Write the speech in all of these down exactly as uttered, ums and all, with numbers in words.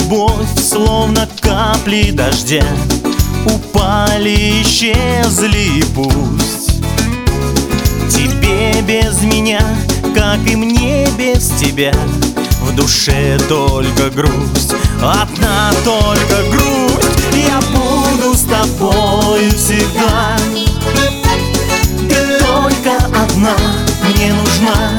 любовь, словно капли дождя, упали, исчезли, и пусть тебе без меня, как и мне без тебя, в душе только грусть, одна только грусть. Я буду с тобой всегда, ты только одна мне нужна.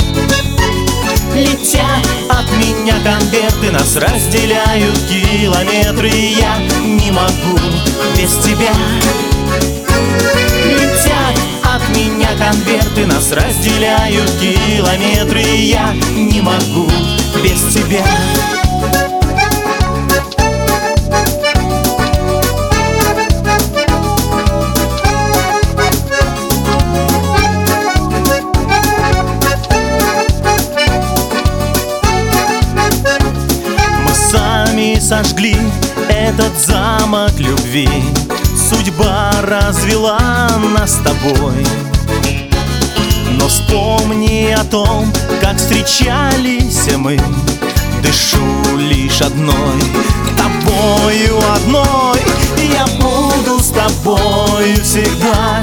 Летят от меня конверты, нас разделяют километры, и я не могу без тебя. Летят от меня конверты, нас разделяют километры, и я не могу без тебя. Сожгли этот замок любви, судьба развела нас с тобой. Но вспомни о том, как встречались мы, дышу лишь одной, тобою одной. Я буду с тобою всегда,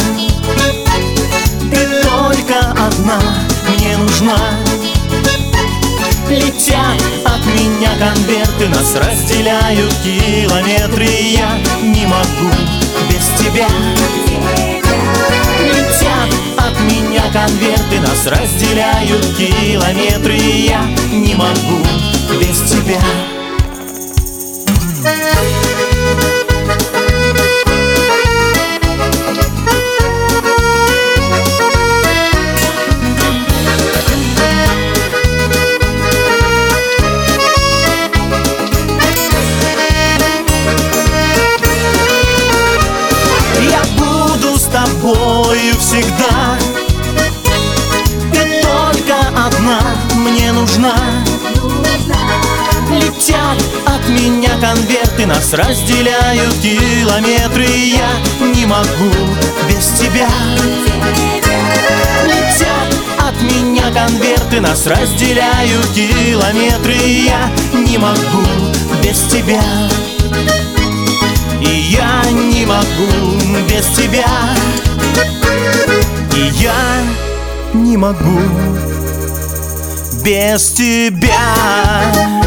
ты только одна мне нужна. Летят от меня конверты, нас разделяют километры, и я не могу без тебя. Летят от меня конверты, нас разделяют километры, и я не могу без тебя. Тобою всегда, ты только одна мне нужна. Летят от меня конверты, нас разделяют километры, и я не могу без тебя. Летят от меня конверты, нас разделяют километры, и я не могу без тебя. И я не могу без тебя, и я не могу без тебя.